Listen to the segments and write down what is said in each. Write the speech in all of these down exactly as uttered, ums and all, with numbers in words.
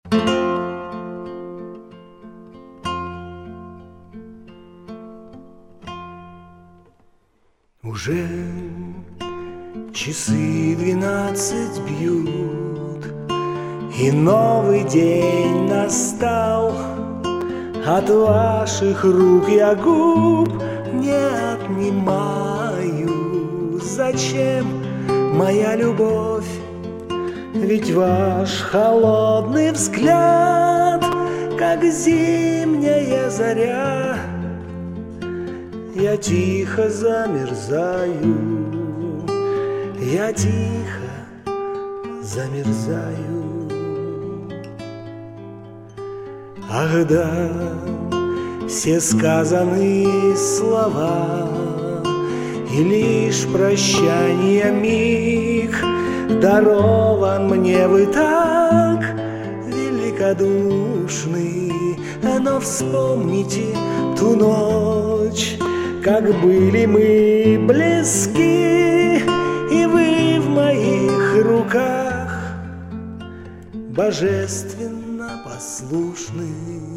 Уже часы двенадцать бьют, и новый день настал. От ваших рук я губ не отнимаю. Зачем моя любовь? Ведь ваш холодный взгляд, как зимняя заря. Я тихо замерзаю, я тихо замерзаю. Ах да, все сказанные слова и лишь прощание миг дарован мне вы так великодушны. Но вспомните ту ночь, как были мы близки, и вы в моих руках божественно послушны,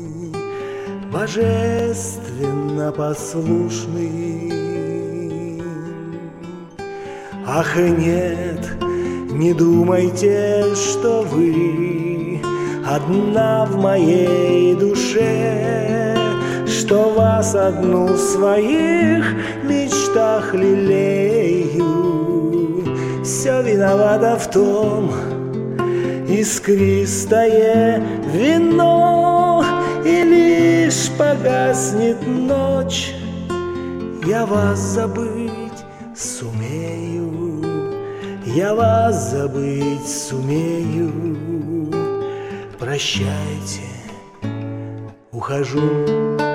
божественно послушны. Ах, нет, не думайте, что вы одна в моей душе, что вас одну в своих мечтах лелею. Все виновато в том искристое вино, и лишь погаснет ночь, я вас забыть сумею, я вас забыть сумею. Прощайте, ухожу.